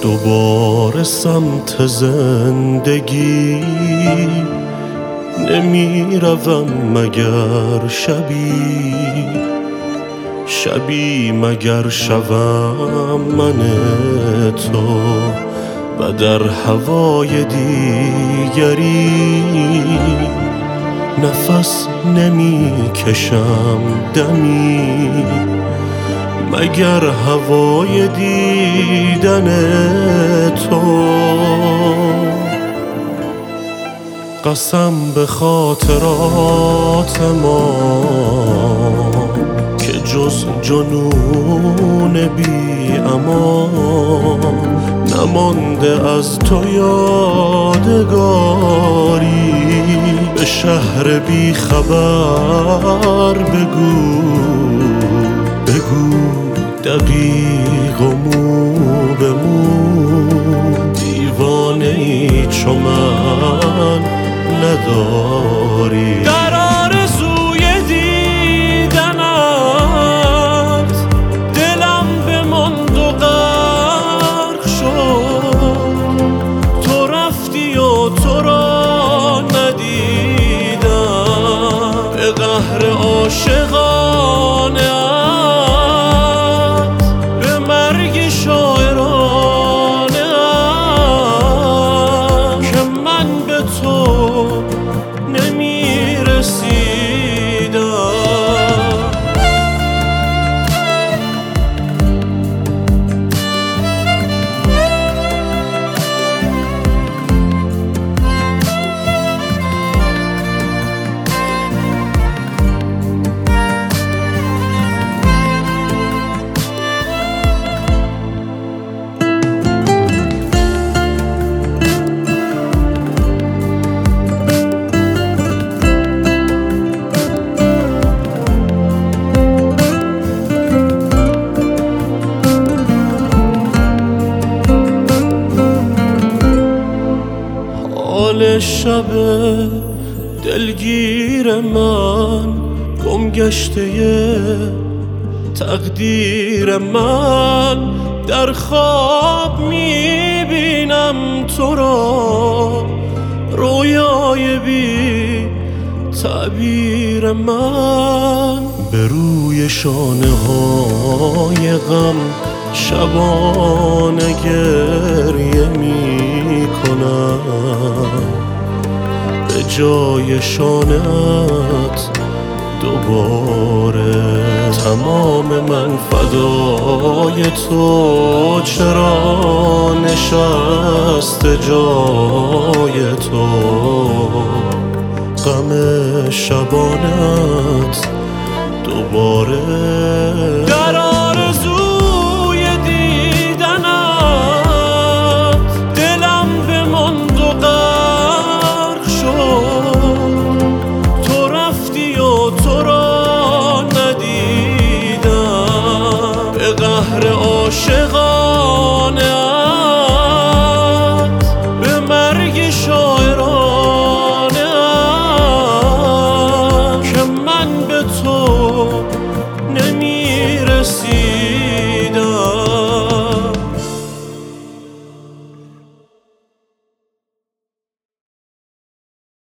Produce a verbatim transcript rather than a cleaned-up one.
دوباره سمت زندگی نمی روم مگر شبی شبی مگر شوم من تو و در هوای دیگری نفس نمی کشم دمی مگر هوای دیدن تو. قسم به خاطرات ما که جز جنون بی امان نمانده از تو یادگاری. به شهر بی خبر بگو بگو دقیق و مو به مو دیوانه ای چو من نداری. در آرزوی دیدنت دلم بماند و غرق شد. تو رفتی و تو را ندیدم به قهر عاشقانه حال شب دلگیر من گم گشته تقدیر من در خواب میبینم تو را رویای بی تعبیر من به روی شانه های غم شبانه گریه می کنم به جای شانه‌ات دوباره تمام من فدای تو چرا نشست جای تو غم شبانه‌ات دوباره